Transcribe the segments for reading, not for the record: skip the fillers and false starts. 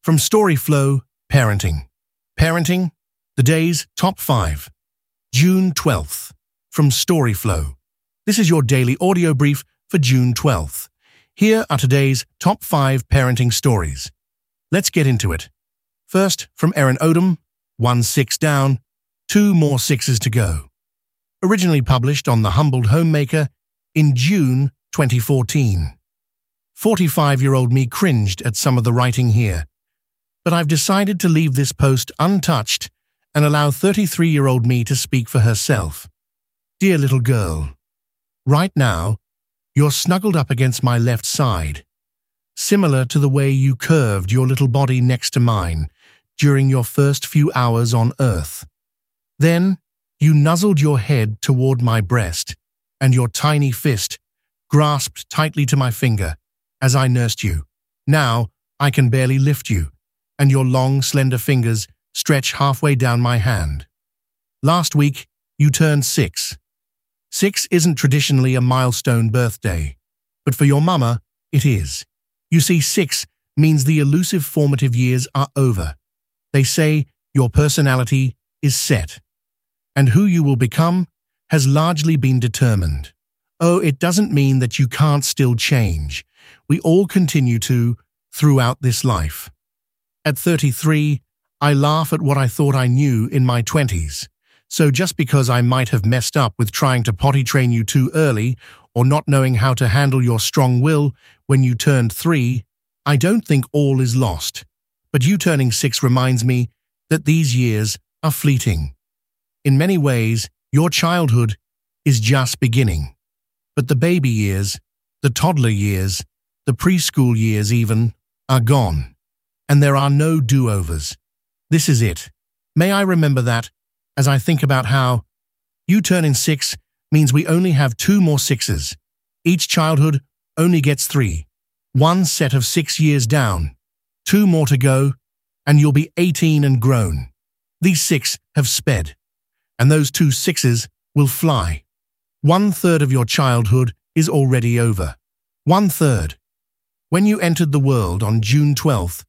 From Storyflow, Parenting. Parenting, the day's top 5. June 12th. From Storyflow. This is your daily audio brief for June 12th. Here are today's top 5 parenting stories. Let's get into it. First, from Erin Odom, 1 6 down, 2 more 6s to go. Originally published on The Humbled Homemaker in June 2014. 45-year-old me cringed at some of the writing here, but I've decided to leave this post untouched and allow 33-year-old me to speak for herself. Dear little girl, right now, you're snuggled up against my left side, similar to the way you curved your little body next to mine during your first few hours on Earth. Then, you nuzzled your head toward my breast, and your tiny fist grasped tightly to my finger as I nursed you. Now, I can barely lift you, and your long, slender fingers stretch halfway down my hand. Last week, you turned 6. 6 isn't traditionally a milestone birthday, but for your mama, it is. You see, 6 means the elusive formative years are over. They say your personality is set, and who you will become has largely been determined. Oh, it doesn't mean that you can't still change. We all continue to, throughout this life. At 33, I laugh at what I thought I knew in my 20s. So just because I might have messed up with trying to potty train you too early or not knowing how to handle your strong will when you turned 3, I don't think all is lost. But you turning 6 reminds me that these years are fleeting. In many ways, your childhood is just beginning. But the baby years, the toddler years, the preschool years even, are gone. And there are no do-overs. This is it. May I remember that as I think about how you turning 6 means we only have 2 more 6s. Each childhood only gets 3. 1 set of 6 years down. 2 more to go, and you'll be 18 and grown. These 6 have sped, and those 2 6s will fly. 1/3 of your childhood is already over. 1/3. When you entered the world on June 12th,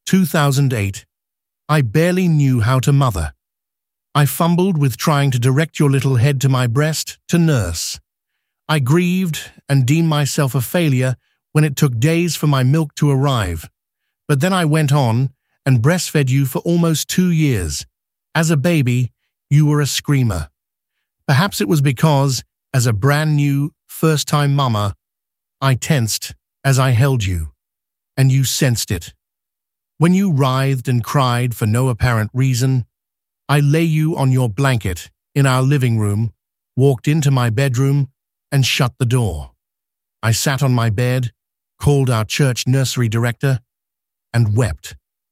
2008, I barely knew how to mother. I fumbled with trying to direct your little head to my breast to nurse. I grieved and deemed myself a failure when it took days for my milk to arrive. But then I went on and breastfed you for almost 2 years. As a baby, you were a screamer. Perhaps it was because, as a brand new, first-time mama, I tensed as I held you, and you sensed it. When you writhed and cried for no apparent reason, I lay you on your blanket in our living room, walked into my bedroom, and shut the door. I sat on my bed, called our church nursery director, and wept.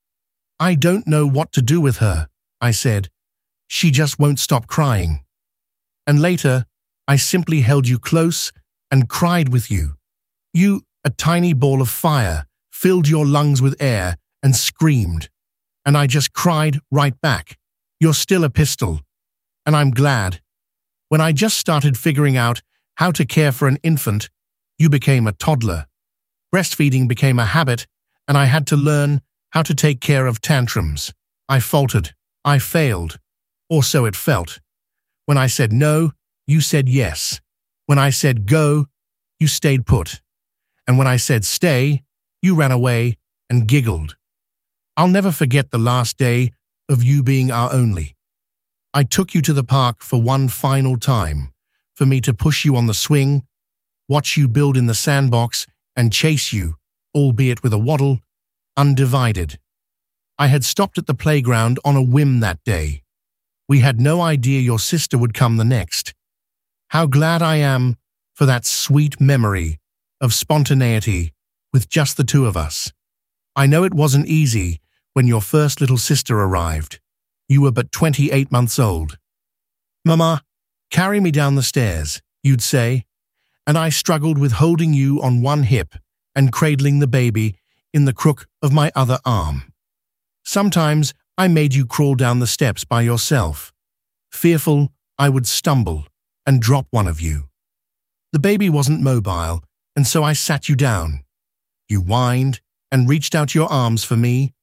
I don't know what to do with her, I said. She just won't stop crying. And later, I simply held you close and cried with you. You, a tiny ball of fire, filled your lungs with air and screamed. And I just cried right back. You're still a pistol. And I'm glad. When I just started figuring out how to care for an infant, you became a toddler. Breastfeeding became a habit, and I had to learn how to take care of tantrums. I faltered. I failed. Or so it felt. When I said no, you said yes. When I said go, you stayed put. And when I said stay, you ran away and giggled. I'll never forget the last day of you being our only. I took you to the park for one final time, for me to push you on the swing, watch you build in the sandbox, and chase you, albeit with a waddle, undivided. I had stopped at the playground on a whim that day. We had no idea your sister would come the next. How glad I am for that sweet memory of spontaneity with just the 2 of us. I know it wasn't easy when your first little sister arrived. You were but 28 months old. Mama, carry me down the stairs, you'd say, and I struggled with holding you on one hip and cradling the baby in the crook of my other arm. Sometimes I made you crawl down the steps by yourself, fearful I would stumble and drop one of you. The baby wasn't mobile, and so I sat you down. You whined and reached out your arms for me,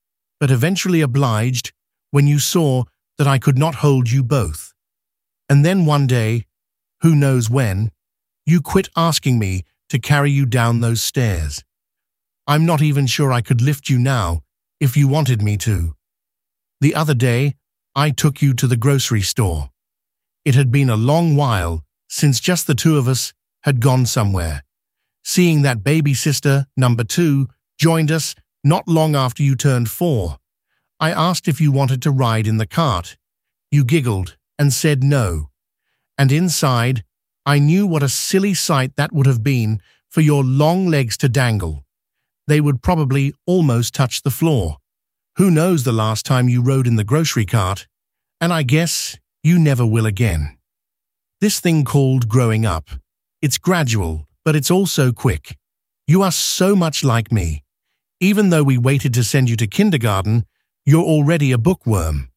but eventually obliged when you saw that I could not hold you both. And then one day, who knows when, you quit asking me to carry you down those stairs. I'm not even sure I could lift you now if you wanted me to. The other day, I took you to the grocery store. It had been a long while since just the two of us had gone somewhere. Seeing that baby sister, number 2, joined us not long after you turned 4. I asked if you wanted to ride in the cart. You giggled and said no. And inside, I knew what a silly sight that would have been for your long legs to dangle. They would probably almost touch the floor. Who knows the last time you rode in the grocery cart? And I guess you never will again. This thing called growing up. It's gradual, but it's also quick. You are so much like me. Even though we waited to send you to kindergarten, you're already a bookworm.